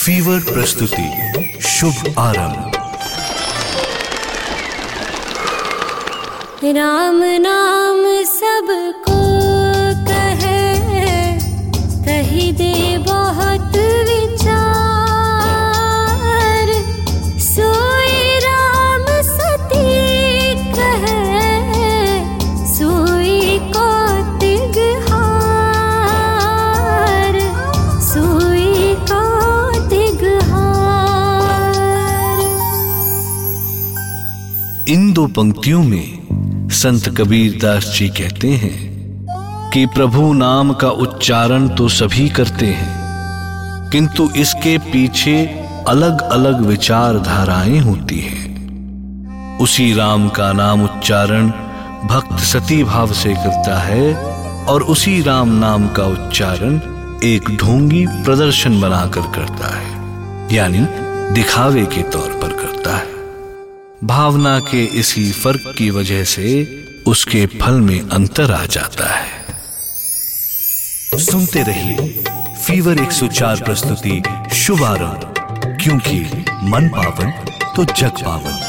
Fever प्रस्तुति शुभ आरंभ। राम नाम सबको कहे, कही दे बहुत विचार। सोई राम सती कहे, सोई कौतिक हार, सोई कौतिक हार। इन दो पंक्तियों में संत कबीर दास जी कहते हैं कि प्रभु नाम का उच्चारण तो सभी करते हैं, किंतु इसके पीछे अलग अलग विचारधाराएं होती हैं। उसी राम का नाम उच्चारण भक्त सती भाव से करता है और उसी राम नाम का उच्चारण एक ढोंगी प्रदर्शन बनाकर करता है, यानी दिखावे के तौर पर करता है। भावना के इसी फर्क की वजह से उसके फल में अंतर आ जाता है। सुनते रहिए फीवर 104 प्रस्तुति शुभ आरंभ, क्योंकि मन पावन तो जग पावन।